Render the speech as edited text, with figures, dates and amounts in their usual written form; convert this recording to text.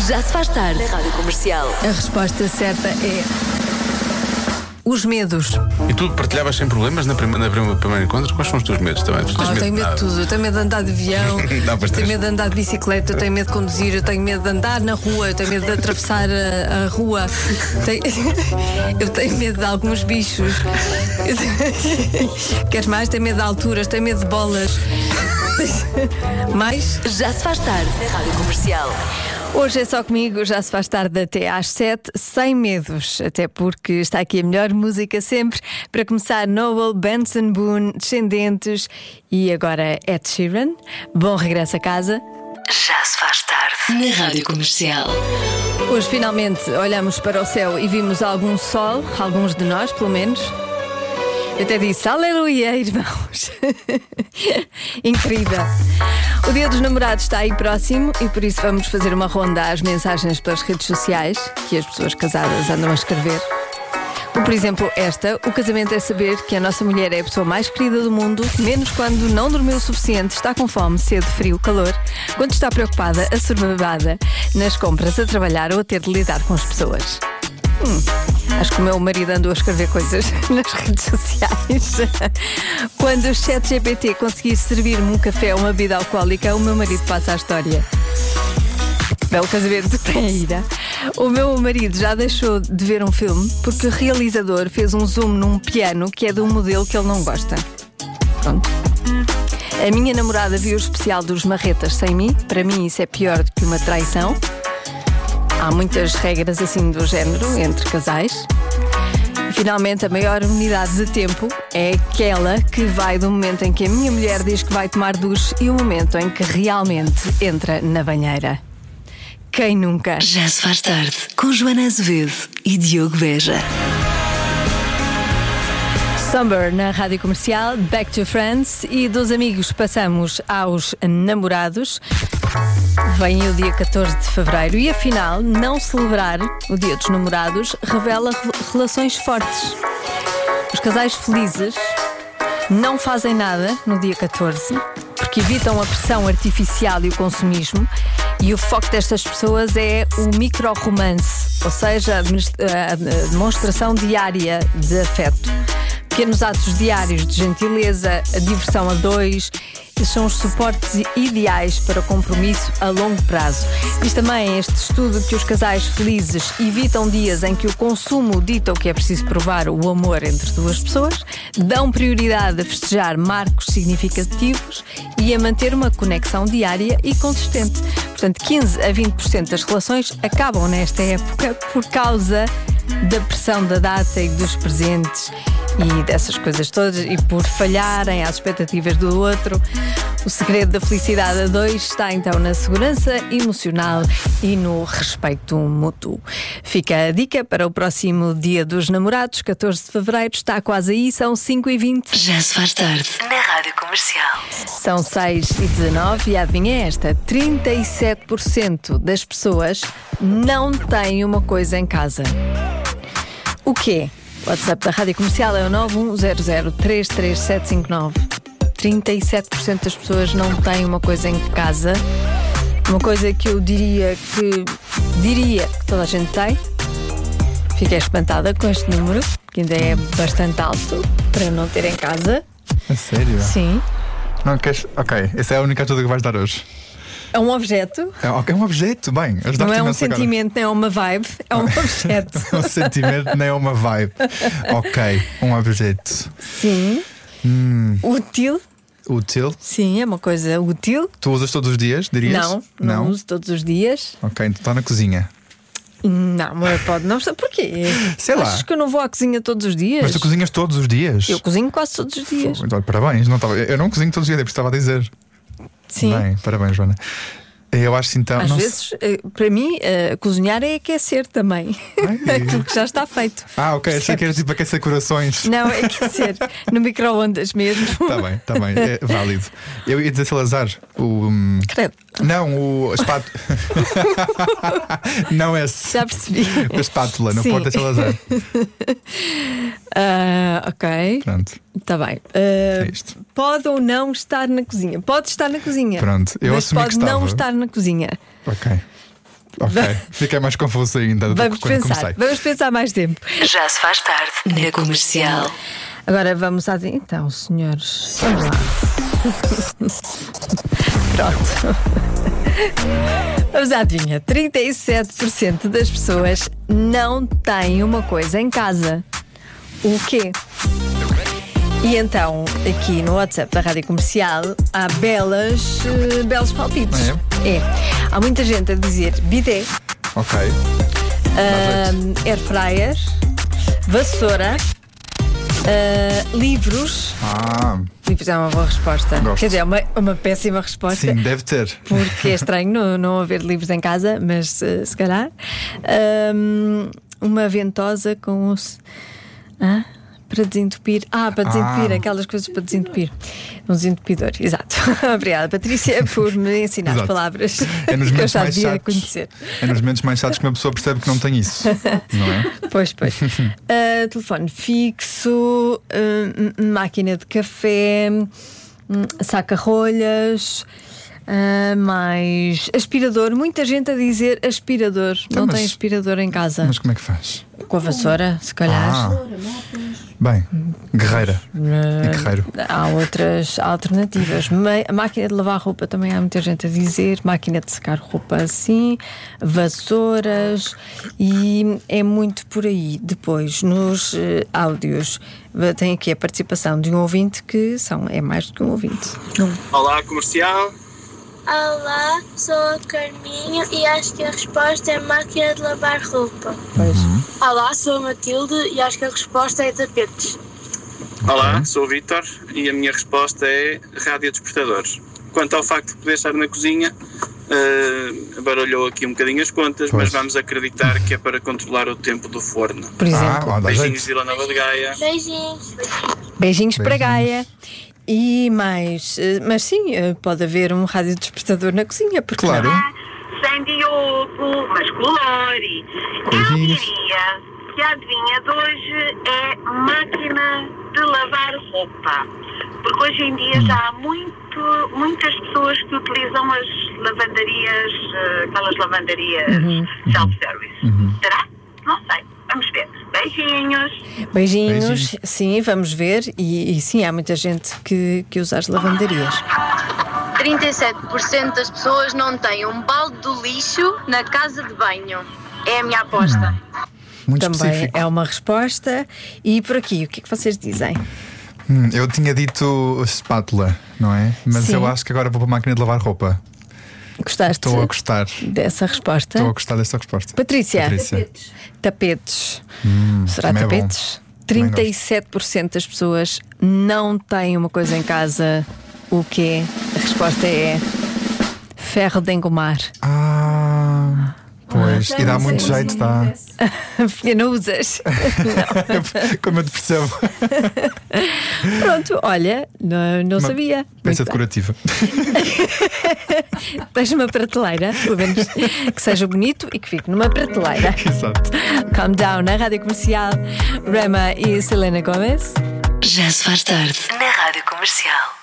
Já se faz tarde na Rádio Comercial. A resposta certa é os medos. E tu partilhavas sem problemas na primeiro encontro? Quais são os teus medos também? Eu tenho medo de tudo. Eu tenho medo de andar de avião, eu tenho medo de andar de bicicleta, eu tenho medo de conduzir, eu tenho medo de andar na rua, eu tenho medo de atravessar a rua. Eu tenho medo de alguns bichos. Queres mais? Tenho medo de alturas, tenho medo de bolas. Mas já se faz tarde na Rádio Comercial. Hoje é só comigo, já se faz tarde até às 7, sem medos, até porque está aqui a melhor música sempre. Para começar, Noel, Benson Boone, Descendentes e agora Ed Sheeran. Bom regresso a casa. Já se faz tarde na Rádio Comercial. Hoje finalmente olhamos para o céu e vimos algum sol, alguns de nós pelo menos. Eu até disse, aleluia, irmãos. Incrível. O Dia dos Namorados está aí próximo e por isso vamos fazer uma ronda às mensagens pelas redes sociais que as pessoas casadas andam a escrever. Como por exemplo esta: o casamento é saber que a nossa mulher é a pessoa mais querida do mundo, menos quando não dormiu o suficiente, está com fome, sede, frio, calor, quando está preocupada, assoberbada nas compras, a trabalhar ou a ter de lidar com as pessoas. Acho que o meu marido andou a escrever coisas nas redes sociais. Quando o ChatGPT conseguir servir-me um café ou uma bebida alcoólica, o meu marido passa a história. Belo casamento tem a ira. O meu marido já deixou de ver um filme porque o realizador fez um zoom num piano que é de um modelo que ele não gosta. Pronto. A minha namorada viu o especial dos Marretas sem mim. Para mim isso é pior do que uma traição. Há muitas regras assim do género entre casais. Finalmente, a maior unidade de tempo é aquela que vai do momento em que a minha mulher diz que vai tomar duche e o momento em que realmente entra na banheira. Quem nunca? Já se faz tarde com Joana Azevedo e Diogo Beja. Summer na Rádio Comercial, Back to Friends, e dos amigos passamos aos namorados. Vem o dia 14 de fevereiro e afinal não celebrar o Dia dos Namorados revela relações fortes. Os casais felizes não fazem nada no dia 14 porque evitam a pressão artificial e o consumismo, e o foco destas pessoas é o micro-romance, ou seja, a demonstração diária de afeto. Pequenos atos diários de gentileza, a diversão a dois, esses são os suportes ideais para o compromisso a longo prazo. Diz também este estudo que os casais felizes evitam dias em que o consumo dita o que é preciso provar o amor entre duas pessoas, dão prioridade a festejar marcos significativos e a manter uma conexão diária e consistente. Portanto, 15 a 20% das relações acabam nesta época por causa da pressão da data e dos presentes e dessas coisas todas, e por falharem às expectativas do outro. O segredo da felicidade a dois está então na segurança emocional e no respeito mútuo. Fica a dica para o próximo Dia dos Namorados, 14 de fevereiro, está quase aí, são 5h20. Já se faz tarde na Rádio Comercial. São 6h19 e adivinha esta: 37% das pessoas não têm uma coisa em casa. O quê? O WhatsApp da Rádio Comercial é o 910033759. 37% das pessoas não têm uma coisa em casa. Uma coisa que eu diria que toda a gente tem. Fiquei espantada com este número, que ainda é bastante alto para não ter em casa. A sério? Sim. Não queres... Ok, essa é a única ajuda que vais dar hoje. É um objeto. É um objeto, bem. Não é um sentimento, nem é uma vibe. É um objeto. Um sentimento, nem é uma vibe. Ok, um objeto. Sim. Útil. Útil? Sim, é uma coisa útil. Tu usas todos os dias, dirias? Não uso todos os dias. Ok, então está na cozinha. Não, mas pode não estar. Porquê? Sei lá. Achas que eu não vou à cozinha todos os dias? Mas tu cozinhas todos os dias? Eu cozinho quase todos os dias. Então, parabéns. Eu não cozinho todos os dias, é porque estava a dizer. Sim. Bem, parabéns, Joana. Eu acho que então. Às vezes, para mim, cozinhar é aquecer também. Aquilo que já está feito. Ok, achei que era tipo aquecer corações. Não, é aquecer no micro-ondas mesmo. Está bem, é válido. Eu ia dizer Salazar, Credo. Não, a espátula. Não esse. Já percebi. A espátula, não Sim. pode ser Salazar. Ok. Pronto. Está bem. É isto. Pode ou não estar na cozinha? Pode estar na cozinha. Pronto, eu mas assumi pode que estava. não estar na cozinha. Ok. Ok, fiquei mais confuso ainda do que Vamos quando pensar. comecei. Vamos pensar mais tempo. Já se faz tarde na Comercial. Agora vamos à. Então, senhores, vamos lá. Pronto. Vamos à adivinha. 37% das pessoas não têm uma coisa em casa. O quê? E então, aqui no WhatsApp da Rádio Comercial, há belos palpites. É. Há muita gente a dizer bidé, Ok. air fryer, vassoura, livros. Livros é uma boa resposta. Gosto. Quer dizer, é uma péssima resposta. Sim, deve ter. Porque é estranho não haver livros em casa, mas se calhar. Uma ventosa com os. Para desentupir. Para desentupir, aquelas coisas para desentupir. Um desentupidor, exato. Obrigada, Patrícia, por me ensinar Exato. palavras É nos que eu momentos já mais devia chatos. conhecer. É nos momentos mais chatos que uma pessoa percebe que não tem isso. Não é? Pois. Telefone fixo, máquina de café, saca-rolhas. Mais aspirador, muita gente a dizer aspirador. Não mas- tem aspirador em casa. Mas como é que faz? Com a vassoura, se calhar. Bem, guerreira e guerreiro. Há outras alternativas. A máquina de lavar roupa também há muita gente a dizer. Máquina de secar roupa, sim. Vassouras. E é muito por aí. Depois, nos áudios, tem aqui a participação de um ouvinte que é mais do que um ouvinte. Olá, Comercial. Olá, sou a Carminho e acho que a resposta é máquina de lavar roupa. Pois. Olá, sou a Matilde e acho que a resposta é tapetes. Olá, sou o Vítor e a minha resposta é radiodespertadores. Quanto ao facto de poder estar na cozinha, baralhou aqui um bocadinho as contas, Pois. mas vamos acreditar que é para controlar o tempo do forno. Por exemplo. Dá Beijinhos jeito. de Vila Nova de Gaia. Beijinhos. Beijinhos para Beijinhos. Gaia. E mais. Mas sim, pode haver um radiodespertador na cozinha, porque Claro. não? Sem Diogo, mas colore. Eu Beijinhos. diria que a adivinha de hoje é máquina de lavar roupa. Porque hoje em dia já há muitas pessoas que utilizam as lavanderias, aquelas lavanderias self-service. Será? Não sei. Vamos ver. Beijinhos. Beijinhos. Sim, vamos ver. E sim, há muita gente que usa as lavanderias. 37% das pessoas não têm um balde do lixo na casa de banho. É a minha aposta. Muito Também específico. é uma resposta. E por aqui, o que é que vocês dizem? Eu tinha dito espátula, não é? Mas Sim. eu acho que agora vou para a máquina de lavar roupa. Gostaste Estou a gostar. dessa resposta? Estou a gostar desta resposta. Patrícia. Tapetes. Será também é bom. tapetes? 37% das pessoas não têm uma coisa em casa. O quê? A resposta é ferro de engomar. Pois. E dá muito jeito, dá. Porque não usas. Como eu te percebo. Pronto, olha, não sabia. Peça Muito decorativa. bem. Deixa uma prateleira, pelo menos que seja bonito e que fique numa prateleira. Exato. Calm Down na Rádio Comercial. Rema e Selena Gomez. Já se faz tarde na Rádio Comercial.